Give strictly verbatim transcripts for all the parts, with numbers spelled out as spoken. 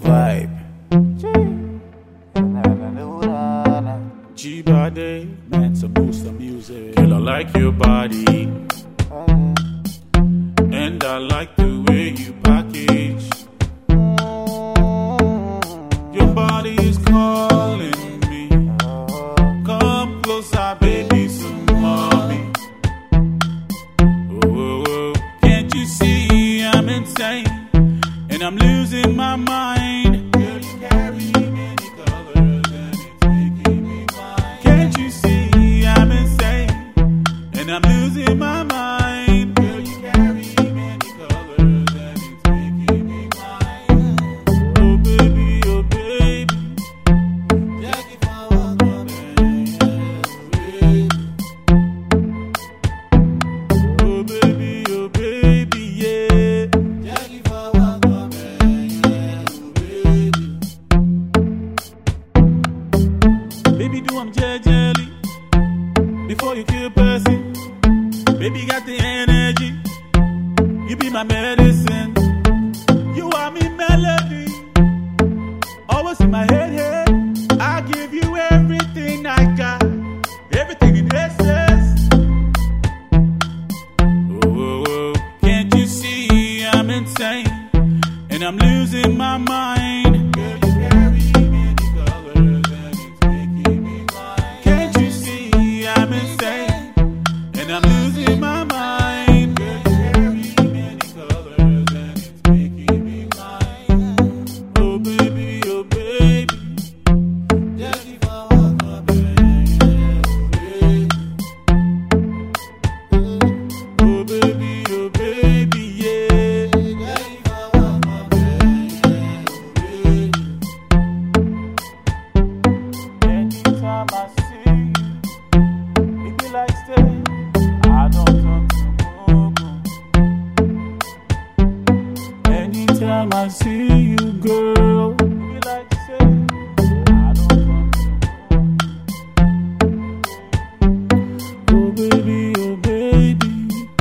vibe. G-Body, meant to boost the music. Girl, I like your body, and I like the way you package. Your body is calling me. Come closer, baby, some mommy. Oh, oh, oh. Can't you see I'm insane? And I'm losing my mind. Girl, you carry many colors and it's making me blind. Can't you see I'm insane? And I'm losing my mind. Girl, you carry many colors and it's making me blind. Oh baby, oh baby, Jackie Flower, baby. Oh baby, oh baby, yeah. Jackie Flower, baby, do I'm jelly before you kill person. Baby, got the energy. You be my medicine. You are me melody. Always in my head, head. I give you everything I got. Everything in excess. Oh, oh, oh. Can't you see I'm insane? And I'm losing my mind. Girl, you carry many colors and it's making me blind. Can't you see I'm insane? And I'm losing my mind. Girl, you carry many colors and it's making me blind. Oh baby, oh baby, Jackie Flower, my baby. Oh baby, oh baby, yeah. Jackie Flower, my baby. Anytime I see you, it be like stay. I don't talk to move. Anytime I see you, girl, it be like say. I don't talk to move. Oh baby, oh baby.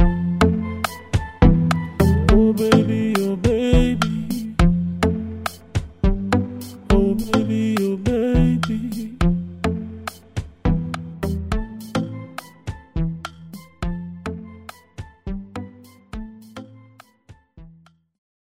Oh baby, oh baby. Oh baby.